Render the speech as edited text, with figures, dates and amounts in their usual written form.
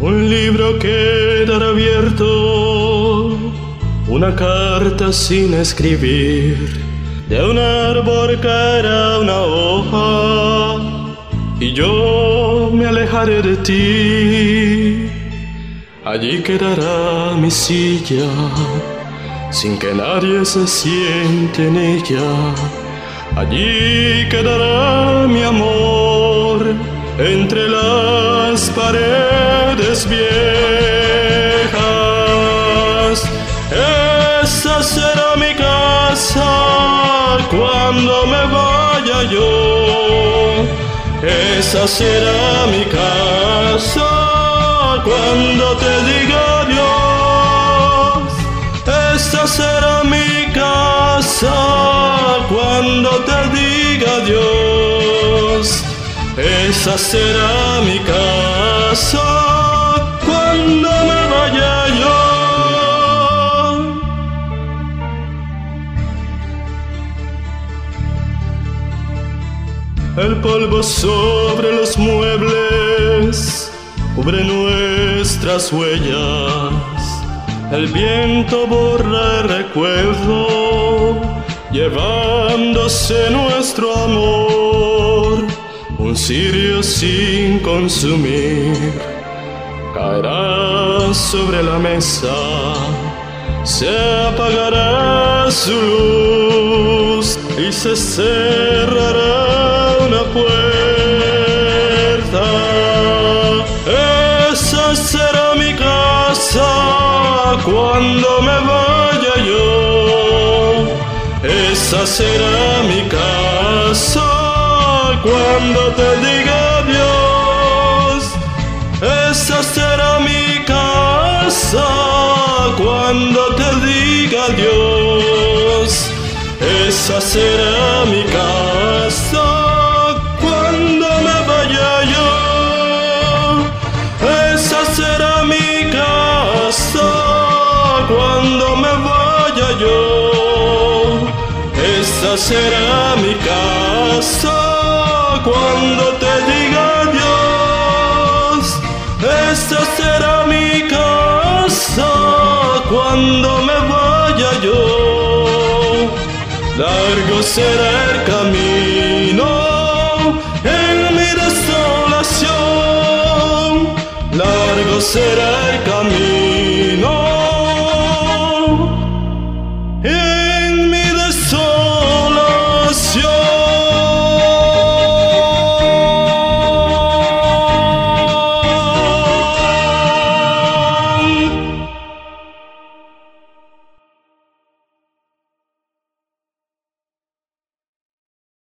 Un libro quedará abierto, una carta sin escribir, de un árbol caerá una hoja, y yo me alejaré de ti. Allí quedará mi silla, sin que nadie se siente en ella. Allí quedará mi amor, entre las paredes viejas. Esa será mi casa cuando me vaya yo. Esa será mi casa cuando te diga adiós. Esa será mi casa cuando te diga adiós. Esa será mi casa cuando me vaya yo. El polvo sobre los muebles cubre nuestras huellas. El viento borra el recuerdo, llevándose nuestro amor. Un cirio sin consumir caerá sobre la mesa, se apagará su luz y se cerrará una puerta. Esa será mi casa cuando me vaya yo. Esa será mi casa cuando te diga adiós. Esa será mi casa cuando te diga adiós. Esa será mi casa cuando me vaya yo. Esa será mi casa cuando me vaya yo. Esa será mi casa cuando te diga adiós. Esa será mi casa cuando me vaya yo. Largo será el camino en mi desolación. Largo será